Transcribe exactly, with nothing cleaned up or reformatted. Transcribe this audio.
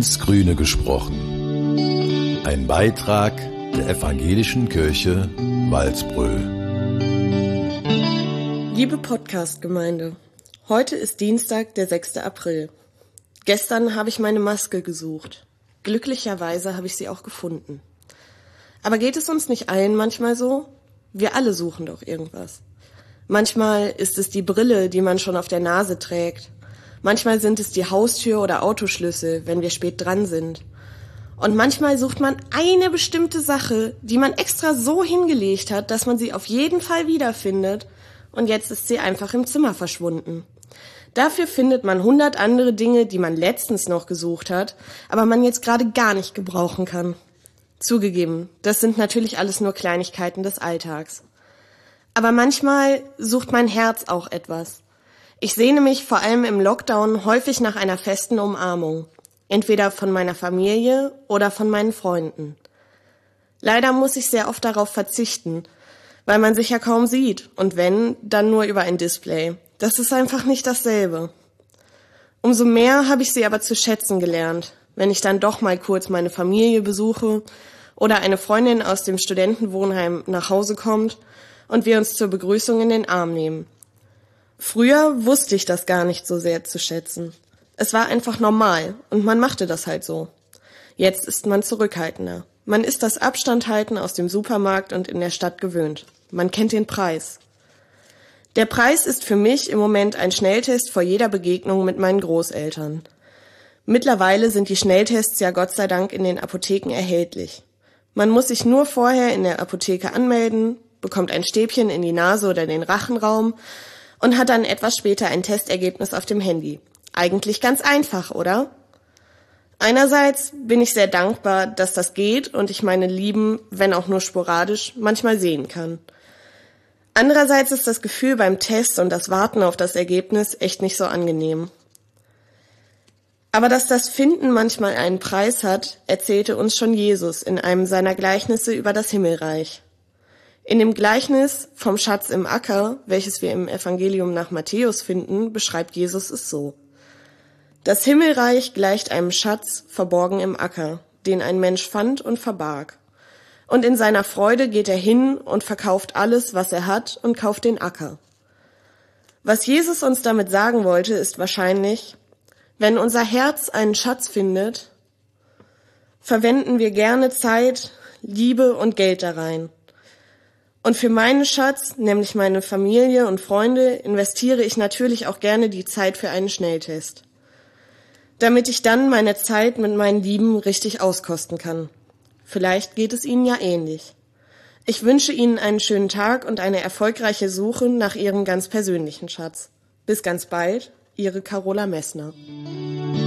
ins Grüne gesprochen. Ein Beitrag der Evangelischen Kirche Walsbröl. Liebe Podcast-Gemeinde, heute ist Dienstag, der sechster April. Gestern habe ich meine Maske gesucht. Glücklicherweise habe ich sie auch gefunden. Aber geht es uns nicht allen manchmal so? Wir alle suchen doch irgendwas. Manchmal ist es die Brille, die man schon auf der Nase trägt. Manchmal sind es die Haustür oder Autoschlüssel, wenn wir spät dran sind. Und manchmal sucht man eine bestimmte Sache, die man extra so hingelegt hat, dass man sie auf jeden Fall wiederfindet, und jetzt ist sie einfach im Zimmer verschwunden. Dafür findet man hundert andere Dinge, die man letztens noch gesucht hat, aber man jetzt gerade gar nicht gebrauchen kann. Zugegeben, das sind natürlich alles nur Kleinigkeiten des Alltags. Aber manchmal sucht mein Herz auch etwas. Ich sehne mich vor allem im Lockdown häufig nach einer festen Umarmung. Entweder von meiner Familie oder von meinen Freunden. Leider muss ich sehr oft darauf verzichten, weil man sich ja kaum sieht. Und wenn, dann nur über ein Display. Das ist einfach nicht dasselbe. Umso mehr habe ich sie aber zu schätzen gelernt, wenn ich dann doch mal kurz meine Familie besuche oder eine Freundin aus dem Studentenwohnheim nach Hause kommt und wir uns zur Begrüßung in den Arm nehmen. Früher wusste ich das gar nicht so sehr zu schätzen. Es war einfach normal und man machte das halt so. Jetzt ist man zurückhaltender. Man ist das Abstandhalten aus dem Supermarkt und in der Stadt gewöhnt. Man kennt den Preis. Der Preis ist für mich im Moment ein Schnelltest vor jeder Begegnung mit meinen Großeltern. Mittlerweile sind die Schnelltests ja Gott sei Dank in den Apotheken erhältlich. Man muss sich nur vorher in der Apotheke anmelden, bekommt ein Stäbchen in die Nase oder den Rachenraum und hat dann etwas später ein Testergebnis auf dem Handy. Eigentlich ganz einfach, oder? Einerseits bin ich sehr dankbar, dass das geht und ich meine Lieben, wenn auch nur sporadisch, manchmal sehen kann. Andererseits ist das Gefühl beim Test und das Warten auf das Ergebnis echt nicht so angenehm. Aber dass das Finden manchmal einen Preis hat, erzählte uns schon Jesus in einem seiner Gleichnisse über das Himmelreich. In dem Gleichnis vom Schatz im Acker, welches wir im Evangelium nach Matthäus finden, beschreibt Jesus es so. Das Himmelreich gleicht einem Schatz verborgen im Acker, den ein Mensch fand und verbarg. Und in seiner Freude geht er hin und verkauft alles, was er hat, und kauft den Acker. Was Jesus uns damit sagen wollte, ist wahrscheinlich, wenn unser Herz einen Schatz findet, verwenden wir gerne Zeit, Liebe und Geld da rein. Und für meinen Schatz, nämlich meine Familie und Freunde, investiere ich natürlich auch gerne die Zeit für einen Schnelltest, damit ich dann meine Zeit mit meinen Lieben richtig auskosten kann. Vielleicht geht es Ihnen ja ähnlich. Ich wünsche Ihnen einen schönen Tag und eine erfolgreiche Suche nach Ihrem ganz persönlichen Schatz. Bis ganz bald, Ihre Carola Messner.